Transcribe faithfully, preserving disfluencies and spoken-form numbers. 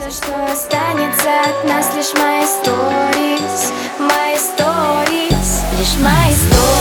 Все, что останется от нас, лишь мои сторис, мои сторис, лишь мои сторис.